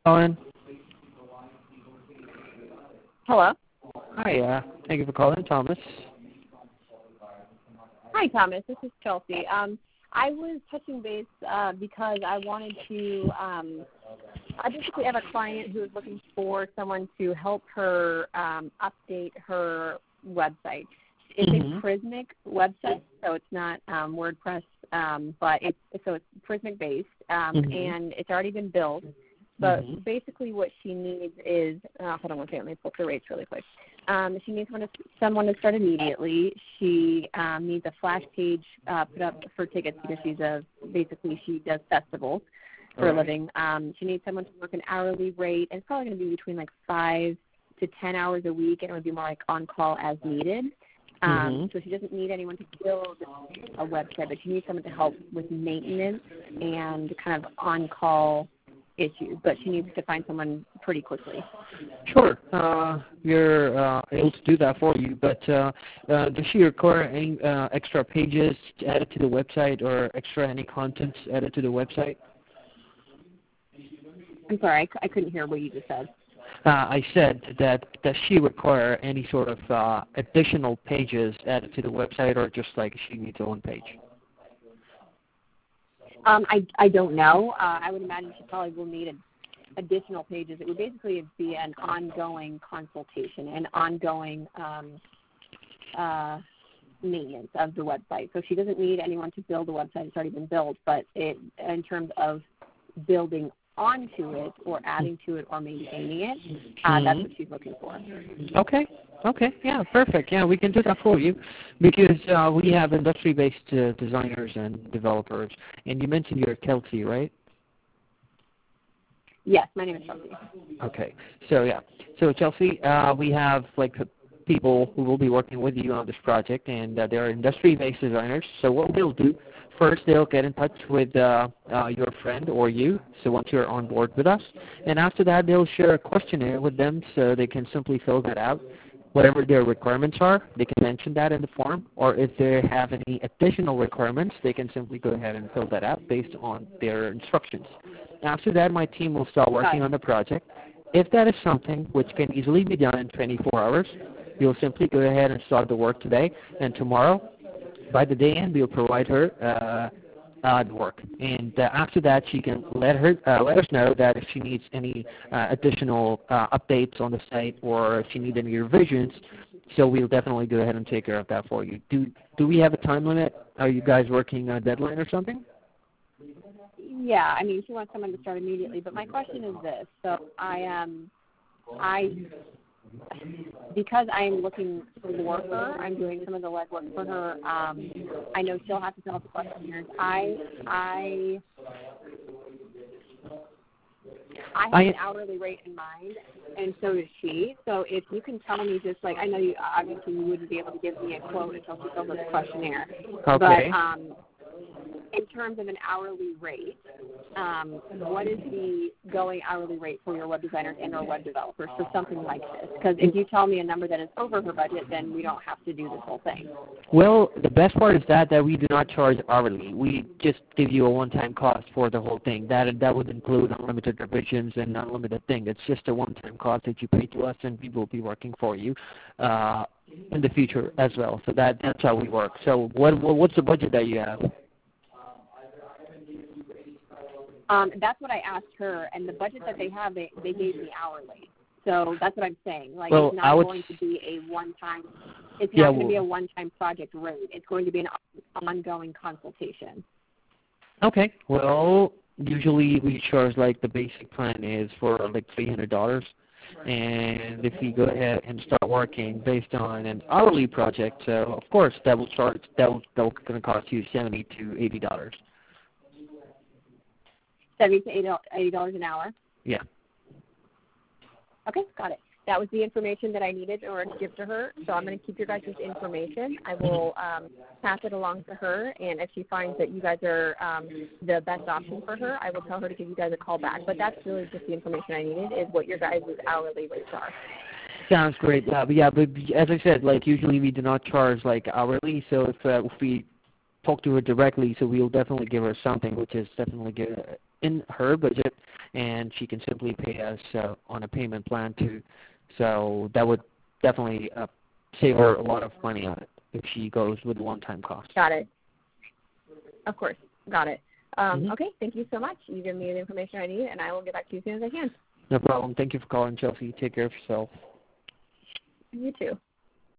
Calling. Hello. Hi, thank you for calling, Thomas. Hi, Thomas. This is Chelsea. I was touching base because I wanted to. I basically have a client who is looking for someone to help her update her website. It's a Prismic website, so it's not WordPress, but it's Prismic based, and it's already been built. But basically, what she needs is hold on one second. Let me pull up the rates really quick. She needs someone to start immediately. She needs a flash page put up for tickets because she does festivals for a living. She needs someone to work an hourly rate, and it's probably going to be between like 5 to 10 hours a week, and it would be more like on call as needed. So she doesn't need anyone to build a website, but she needs someone to help with maintenance and kind of on call issues, but she needs to find someone pretty quickly. Sure. We're able to do that for you, but does she require any extra pages added to the website or extra any content added to the website? I'm sorry, I couldn't hear what you just said. I said that does she require any sort of additional pages added to the website, or just like she needs her own page? I don't know. I would imagine she probably will need additional pages. It would basically be an ongoing consultation, an ongoing maintenance of the website. So she doesn't need anyone to build a website. It's already been built, but in terms of building onto it or adding to it or maintaining it, that's what she's looking for. Okay. Yeah, perfect. Yeah, we can do that for you because we have industry-based designers and developers. And you mentioned you're Kelsey, right? Yes, my name is Chelsea. Okay. So Chelsea, we have like people who will be working with you on this project, and they're industry-based designers. So what we'll do, first they'll get in touch with your friend or you, so once you're on board with us. And after that, they'll share a questionnaire with them so they can simply fill that out. Whatever their requirements are, they can mention that in the form, or if they have any additional requirements, they can simply go ahead and fill that out based on their instructions. After that, my team will start working on the project. If that is something which can easily be done in 24 hours, we'll simply go ahead and start the work today, and tomorrow, by the day end, we'll provide her the work. And after that, she can let us know that if she needs any additional updates on the site or if she needs any revisions. So we'll definitely go ahead and take care of that for you. Do we have a time limit? Are you guys working a deadline or something? Yeah, I mean, she wants someone to start immediately. But my question is this: so because I'm looking for her, I'm doing some of the legwork for her. I know she'll have to fill out the questionnaires. I have an hourly rate in mind, and so does she. So if you can tell me just like, I know you obviously you wouldn't be able to give me a quote until she fills out the questionnaire. Okay. But in terms of an hourly rate, what is the going hourly rate for your web designers and or web developers for something like this? Because if you tell me a number that is over her budget, then we don't have to do this whole thing. Well, the best part is that we do not charge hourly. We just give you a one-time cost for the whole thing. That would include unlimited revisions and unlimited thing. It's just a one-time cost that you pay to us, and we will be working for you in the future as well. So that's how we work. So what's the budget that you have? That's what I asked her, and the budget that they have, they gave me hourly. So that's what I'm saying. Like, well, it's not going to be a one-time. It's not going to be a one-time project rate. It's going to be an ongoing consultation. Okay. Well, usually we charge like the basic plan is for like $300, and if we go ahead and start working based on an hourly project, so of course that will going to cost you $70 to $80. $70 to $80 an hour? Yeah. Okay, got it. That was the information that I needed in order to give to her, so I'm going to keep your guys' information. I will pass it along to her, and if she finds that you guys are the best option for her, I will tell her to give you guys a call back. But that's really just the information I needed, is what your guys' hourly rates are. Sounds great. But as I said, like usually we do not charge like hourly, so if we talk to her directly, so we'll definitely give her something which is definitely good, in her budget, and she can simply pay us on a payment plan too. So that would definitely save her a lot of money on it if she goes with a one-time cost. Got it. Of course. Got it. Okay, thank you so much. You give me the information I need, and I will get back to you as soon as I can. No problem. Thank you for calling, Chelsea. Take care of yourself. You too.